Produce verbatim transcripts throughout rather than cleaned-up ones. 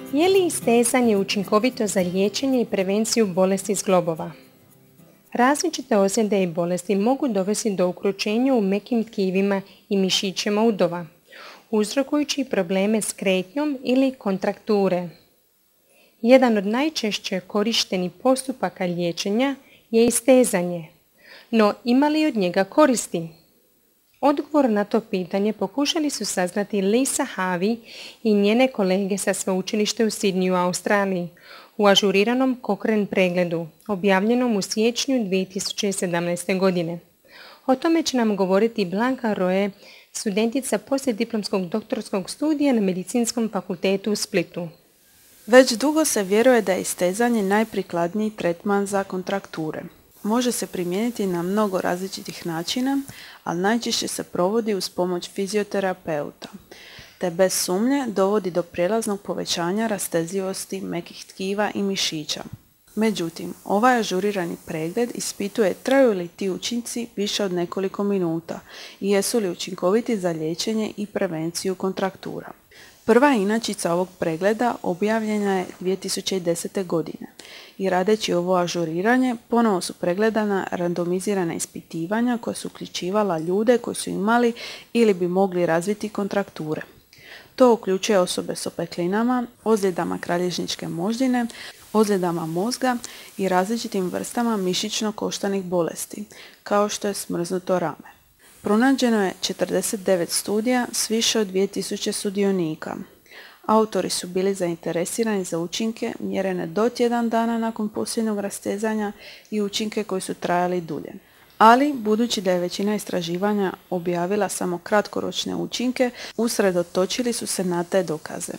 Je li istezanje učinkovito za liječenje i prevenciju bolesti zglobova? Različite ozljede i bolesti mogu dovesti do ukrućenja u mekim tkivima i mišićima udova, uzrokujući probleme s kretnjom ili kontrakture. Jedan od najčešće korištenih postupaka liječenja je istezanje, no ima li od njega koristi? Odgovor na to pitanje pokušali su saznati Lisa Harvey i njene kolege sa sveučilišta u Sydneyu u Australiji u ažuriranom Cochrane pregledu, objavljenom u siječnju dvije tisuće sedamnaeste. godine. O tome će nam govoriti Blanka Roe, studentica poslijediplomskog doktorskog studija na Medicinskom fakultetu u Splitu. Već dugo se vjeruje da je istezanje najprikladniji tretman za kontrakture. Može se primijeniti na mnogo različitih načina, ali najčešće se provodi uz pomoć fizioterapeuta, te bez sumnje dovodi do prijelaznog povećanja rastezljivosti mekih tkiva i mišića. Međutim, ovaj ažurirani pregled ispituje traju li ti učinci više od nekoliko minuta i jesu li učinkoviti za liječenje i prevenciju kontraktura. Prva inačica ovog pregleda objavljena je dvije tisuće desete. godine i radeći ovo ažuriranje ponovo su pregledana randomizirana ispitivanja koja su uključivala ljude koji su imali ili bi mogli razviti kontrakture. To uključuje osobe s opeklinama, ozljedama kralježničke moždine, ozljedama mozga i različitim vrstama mišićno-koštanih bolesti, kao što je smrznuto rame. Pronađeno je četrdeset devet studija s više od dvije tisuće sudionika. Autori su bili zainteresirani za učinke mjerene do tjedan dana nakon posljednjeg rastezanja i učinke koji su trajali dulje. Ali, budući da je većina istraživanja objavila samo kratkoročne učinke, usredotočili su se na te dokaze.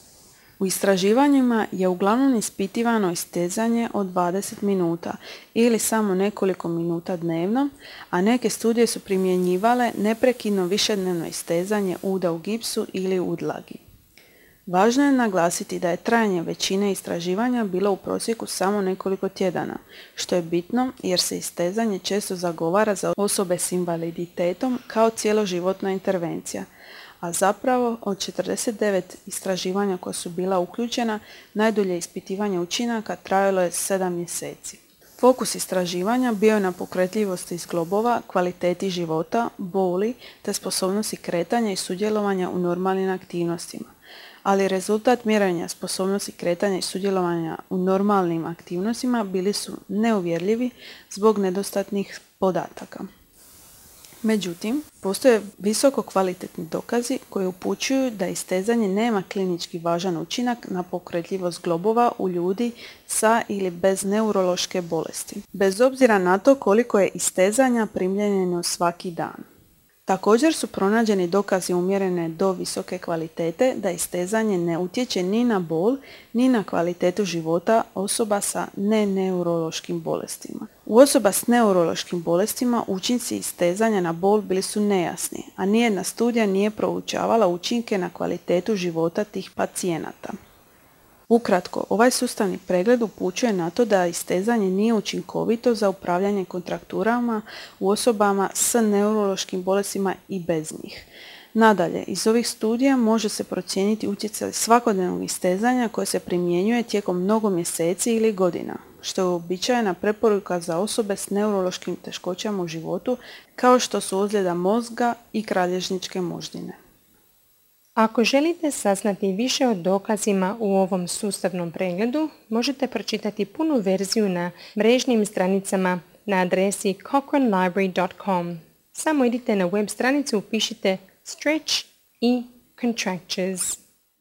U istraživanjima je uglavnom ispitivano istezanje od dvadeset minuta ili samo nekoliko minuta dnevno, a neke studije su primjenjivale neprekidno višednevno istezanje uda u gipsu ili udlagi. Važno je naglasiti da je trajanje većine istraživanja bilo u prosjeku samo nekoliko tjedana, što je bitno jer se istezanje često zagovara za osobe s invaliditetom kao cjeloživotna intervencija, a zapravo od četrdeset devet istraživanja koja su bila uključena, najdulje ispitivanje učinaka trajalo je sedam mjeseci. Fokus istraživanja bio je na pokretljivosti zglobova, kvaliteti života, boli te sposobnosti kretanja i sudjelovanja u normalnim aktivnostima. Ali rezultat mjerenja sposobnosti kretanja i sudjelovanja u normalnim aktivnostima bili su neuvjerljivi zbog nedostatnih podataka. Međutim, postoje visoko kvalitetni dokazi koji upućuju da istezanje nema klinički važan učinak na pokretljivost zglobova u ljudi sa ili bez neurološke bolesti, bez obzira na to koliko je istezanja primjenjeno svaki dan. Također su pronađeni dokazi umjerene do visoke kvalitete da istezanje ne utječe ni na bol, ni na kvalitetu života osoba sa neneurološkim bolestima. U osoba s neurološkim bolestima učinci istezanja na bol bili su nejasni, a nijedna studija nije proučavala učinke na kvalitetu života tih pacijenata. Ukratko, ovaj sustavni pregled upućuje na to da istezanje nije učinkovito za upravljanje kontrakturama u osobama s neurološkim bolestima i bez njih. Nadalje, iz ovih studija može se procijeniti utjecaj svakodnevnog istezanja koje se primjenjuje tijekom mnogo mjeseci ili godina, što je uobičajena preporuka za osobe s neurološkim teškoćama u životu, kao što su ozljeda mozga i kralježničke moždine. Ako želite saznati više o dokazima u ovom sustavnom pregledu, možete pročitati punu verziju na mrežnim stranicama na adresi cochrane library dot com. Samo idite na web stranicu, upišite stretch i contractures.